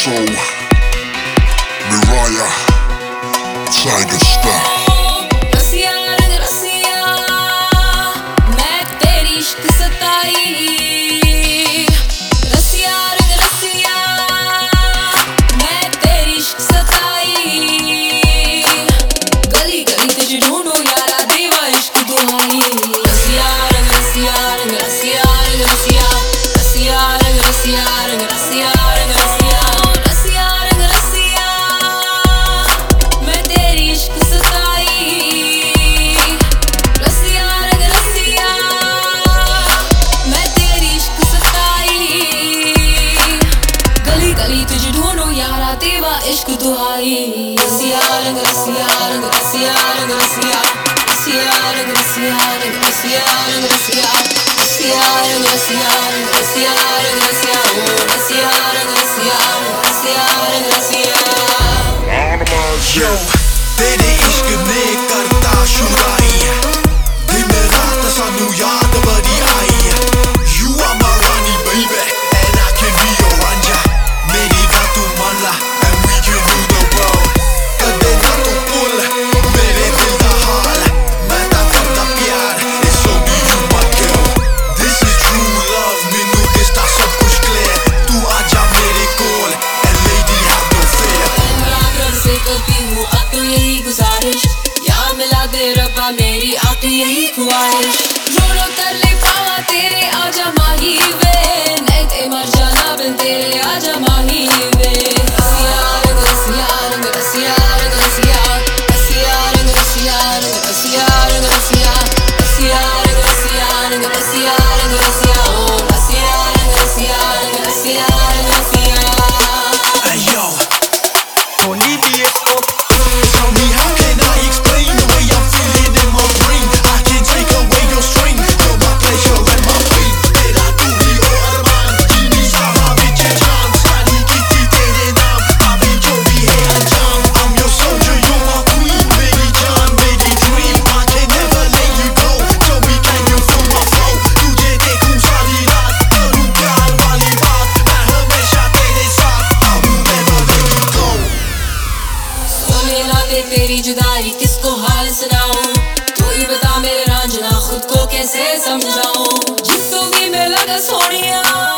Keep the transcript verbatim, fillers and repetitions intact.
Soul, Mariah, Tiger Style. रसिया रंग रसिया मैं तेरी इश्क सताई, रसिया रंग रसिया मैं तेरी इश्क सताई, गली गली तुझे ढूंढो यारा देवा इश्क दुहाई। रसिया रंग रसिया रंग रसिया रंग रसिया रसिया रंग रसिया रंग रसिया रंग रसिया रसिया रंग रसिया मैं तेरी इश्क सताई, रसिया रंग रसिया मैं तेरी इश्क सताई, गली गली तुझे ढूंढो यारा देवा इश्क दुहाई। रसिया रंग रसिया रंग रसिया रंग रसिया रसिया रंग रसिया रंग रसिया रंग रसिया रसिया रंग रसिया रंग रसिया रंग रसिया ओ रसिया रंग रसिया रसिया रंग रसिया। Yo, तेरे इश्क में करता शुराई, दिन रात सानू याद बड़ी आई। You are my Rani baby, and I can be your Ranja. मेरी बात तू मान ला, and we can rule the world. कदे ना तू भूल मेरे दिल दा हाल, मैं ता करदा प्यार, it's only you my girl. This is true love, मैनू दिसदा सब कुछ clear. तू आजा मेरे कोल, and lady have no fear. घर से करती हूँ अब तो यही गुजारिश, या मिला दे रब्बा मेरी आखिरी यही ख्वाहिश। रो रो कर ले पावा तेरे आजा माही वे, नहीं ते मर जाना बिन तेरे आजा माही वे। रसिया रंग रसिया रंग रसिया रंग रसिया रसिया रंग रसिया रंग रसिया रंग रसिया रसिया रंग रसिया रंग रसिया रंग रसिया ओ रसिया रंग रसिया रंग रसिया रंग रसिया। Hey yo, don't need the expo. Tell me how can I explain the way I'm feeling in my brain? I can't take away your strain. You're my pleasure and my pain. तेरा तू ही ओ अरमान, जीनी सारा बिच जान, सारी कीती तेरे नाम, अभी जो भी है अंजाम। I'm your soldier, you're my queen, मेरी जान, मेरी dream. I can never let you go. Tell me can you feel my flow? तुझे देखूं सारी रात, करूं प्यार वाली बात, मैं हमेशा तेरे साथ, I will never let you go. सोने ना दे तेरी जुदाई किसको हाल सुनाऊं, तू ही बता मेरे रांझना खुद को कैसे समझाऊं। जिसको भी मैं लगा सोनिया